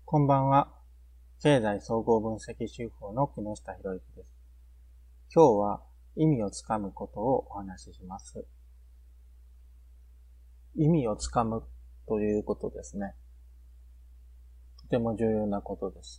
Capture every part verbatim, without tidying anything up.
こんばんは。経済総合分析手法の木下博之です。今日は意味をつかむことをお話しします。意味をつかむということですね。とても重要なことです。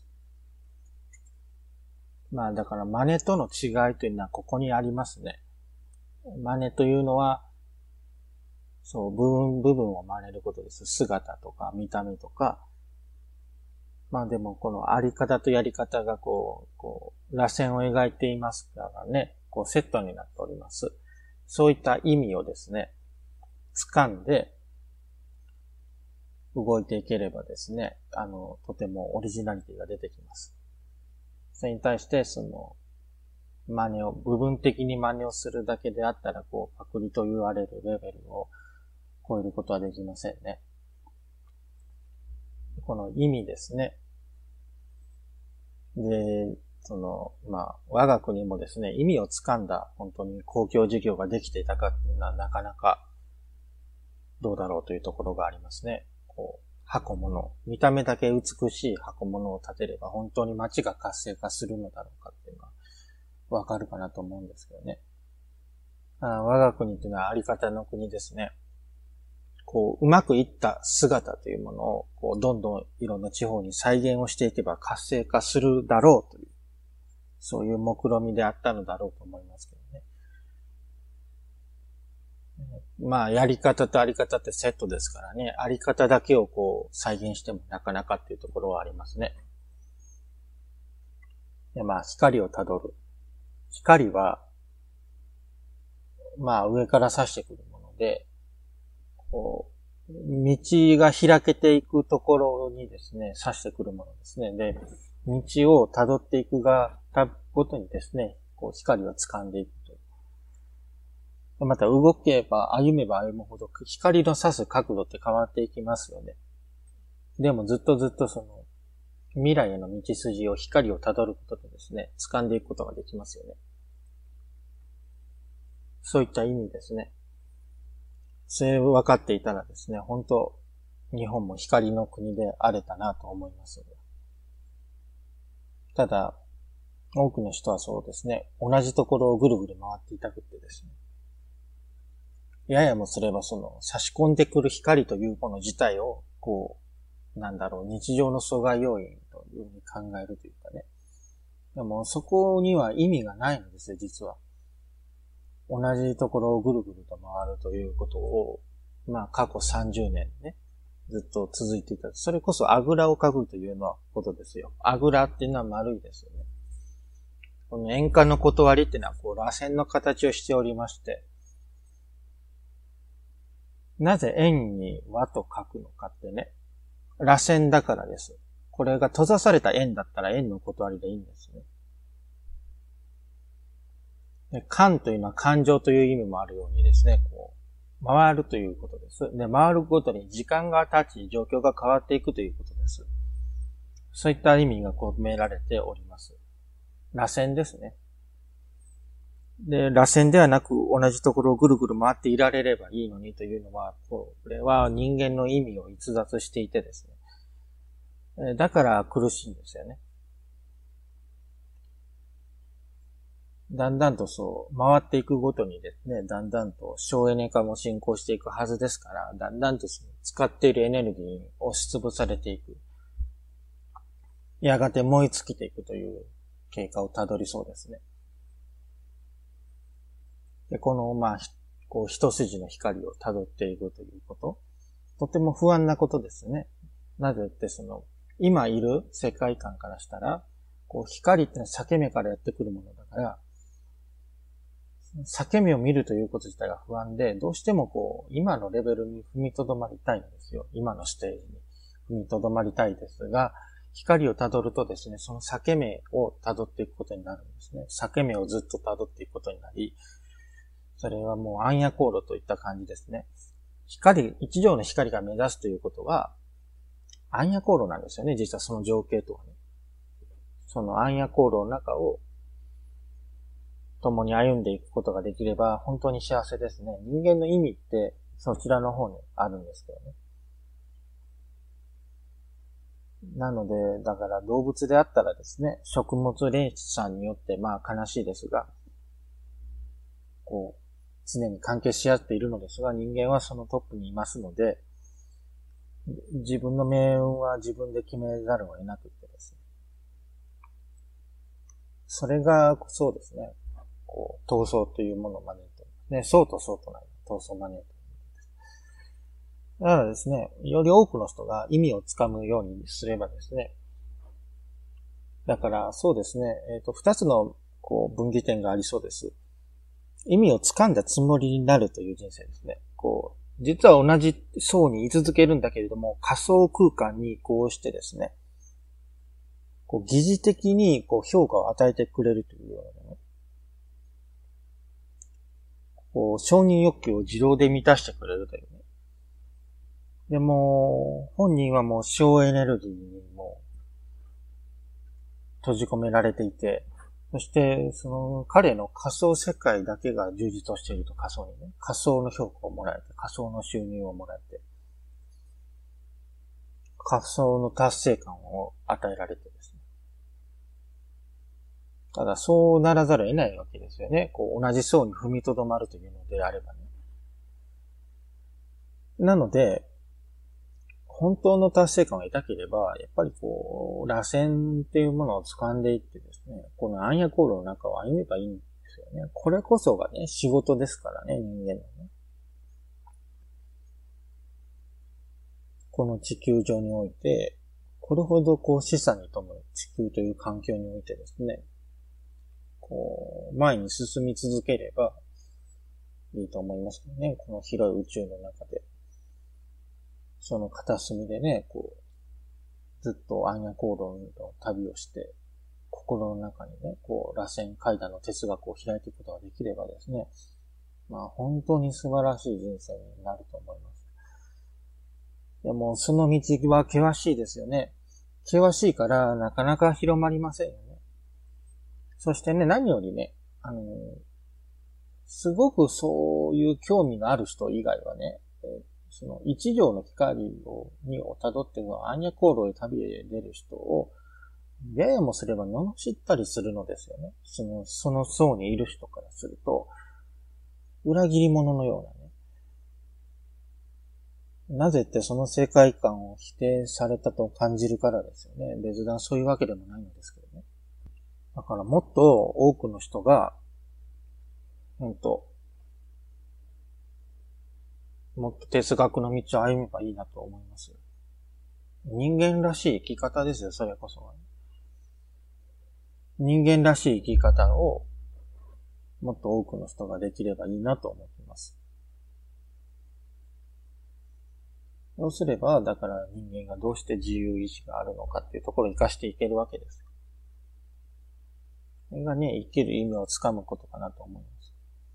まあだから真似との違いというのはここにありますね。真似というのは、そう、部分部分を真似ることです。姿とか見た目とか。まあでもこのあり方とやり方がこう、こう、螺旋を描いていますからね、こうセットになっております。そういった意味をですね、掴んで動いていければですね、あの、とてもオリジナリティが出てきます。それに対してその、真似を、部分的に真似をするだけであったら、こう、パクリと言われるレベルを超えることはできませんね。この意味ですね。で、その、まあ、我が国もですね、意味をつかんだ本当に公共事業ができていたかっていうのはなかなかどうだろうというところがありますね。こう、箱物、見た目だけ美しい箱物を建てれば本当に街が活性化するのだろうかっていうのはわかるかなと思うんですけどね。あ我が国というのはあり方の国ですね。こう、うまくいった姿というものを、こう、どんどんいろんな地方に再現をしていけば活性化するだろうという、そういう目論見であったのだろうと思いますけどね。まあ、やり方とあり方ってセットですからね、あり方だけをこう、再現してもなかなかっていうところはありますね。で、まあ、光をたどる。光は、まあ、上から差してくるもので、こう、道が開けていくところにですね、差してくるものですね。で、道を辿っていくが、たごとにですね、こう光を掴んでいくと。また動けば、歩めば歩むほど、光の差す角度って変わっていきますよね。でもずっとずっとその、未来への道筋を光を辿ることでですね、掴んでいくことができますよね。そういった意味ですね。それ分かっていたらですね、本当日本も光の国であれたなと思います。ただ、多くの人はそうですね、同じところをぐるぐる回っていたくってですね、ややもすればその差し込んでくる光というもの自体を、こう、なんだろう、日常の阻害要因というふうに考えるというかね。でもそこには意味がないのですよ、実は。同じところをぐるぐると回るということを、まあ過去さんじゅうねんね、ずっと続いていた。それこそあぐらをかくというようなことですよ。あぐらっていうのは丸いですよね。この円環の断りっていうのはこう螺旋の形をしておりまして、なぜ円に和と書くのかってね、螺旋だからです。これが閉ざされた円だったら円の断りでいいんですね。で、感というのは感情という意味もあるようにですね、こう、回るということです。で、回るごとに時間が経ち、状況が変わっていくということです。そういった意味が込められております。螺旋ですね。で、螺旋ではなく同じところをぐるぐる回っていられればいいのにというのは、これは人間の意味を逸脱していてですね。だから苦しいんですよね。だんだんとそう、回っていくごとにですね、だんだんと省エネ化も進行していくはずですから、だんだんとその使っているエネルギーに押しつぶされていく。やがて燃え尽きていくという経過をたどりそうですね。で、この、まあ、こう、一筋の光をたどっていくということ。とても不安なことですね。なぜってその、今いる世界観からしたら、こう、光ってのは裂け目からやってくるものだから、裂け目を見るということ自体が不安で、どうしてもこう、今のレベルに踏みとどまりたいのですよ。今のステージに踏みとどまりたいですが、光をたどるとですね、その裂け目をたどっていくことになるんですね。裂け目をずっとたどっていくことになり、それはもう暗夜航路といった感じですね。光、一条の光が目指すということは、暗夜航路なんですよね、実はその情景とはね。その暗夜航路の中を、共に歩んでいくことができれば、本当に幸せですね。人間の意味って、そちらの方にあるんですけどね。 なので、だから動物であったらですね、食物連鎖によってまあ悲しいですが、こう、常に関係し合っているのですが、人間はそのトップにいますので、自分の命運は自分で決めざるを得なくてですね。それが、そうですね、こう、闘争というものを招いて、ね、そうとそうとない闘争を招いている。だからですね、より多くの人が意味をつかむようにすればですね、だからそうですね、えっと、二つのこう分岐点がありそうです。意味をつかんだつもりになるという人生ですね。こう、実は同じ層に居続けるんだけれども、仮想空間に移行してですね、こう疑似的にこう評価を与えてくれるというようなね、こう承認欲求を自動で満たしてくれるというね。でも、本人はもう省エネルギーにも閉じ込められていて、そして、その、彼の仮想世界だけが充実をしていると仮想にね、仮想の評価をもらえて、仮想の収入をもらえて、仮想の達成感を与えられてですね。ただ、そうならざるを得ないわけですよね。こう、同じ層に踏みとどまるというのであればね。なので、本当の達成感を得たければ、やっぱりこう、螺旋っていうものを掴んでいってですね、この暗夜航路の中を歩めばいいんですよね。これこそがね、仕事ですからね、人間のね。この地球上において、これほどこう、示唆に富む地球という環境においてですね、こう、前に進み続ければいいと思いますね。この広い宇宙の中で。その片隅でね、こう、ずっと暗夜航路の旅をして、心の中にね、こう、螺旋階段の哲学を開いていくことができればですね、まあ本当に素晴らしい人生になると思います。でも、その道は険しいですよね。険しいからなかなか広まりませんよね。そしてね、何よりね、あの、すごくそういう興味がある人以外はね、その一条の光を、にを辿っての暗夜航路へ旅へ出る人を、ややもすれば罵ったりするのですよね。その、その層にいる人からすると、裏切り者のようなね。なぜってその世界観を否定されたと感じるからですよね。別段そういうわけでもないのですけどね。だからもっと多くの人が、ほんと、もっと哲学の道を歩めばいいなと思います。人間らしい生き方ですよ、それこそは。人間らしい生き方をもっと多くの人ができればいいなと思っています。そうすれば、だから人間がどうして自由意志があるのかっていうところを生かしていけるわけです。それがね、生きる意味をつかむことかなと思います。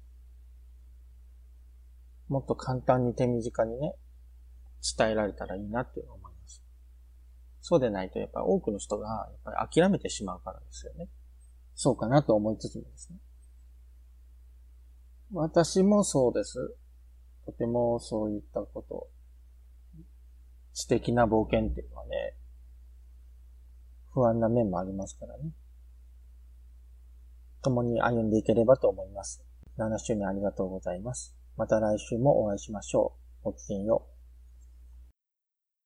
もっと簡単に手短にね、伝えられたらいいなって思います。そうでないとやっぱり多くの人がやっぱり諦めてしまうからですよね。そうかなと思いつつもですね。私もそうです。とてもそういったこと、知的な冒険っていうのはね、不安な面もありますからね。共に歩んでいければと思います。なな週年ありがとうございます。また来週もお会いしましょう。ごきげんよう。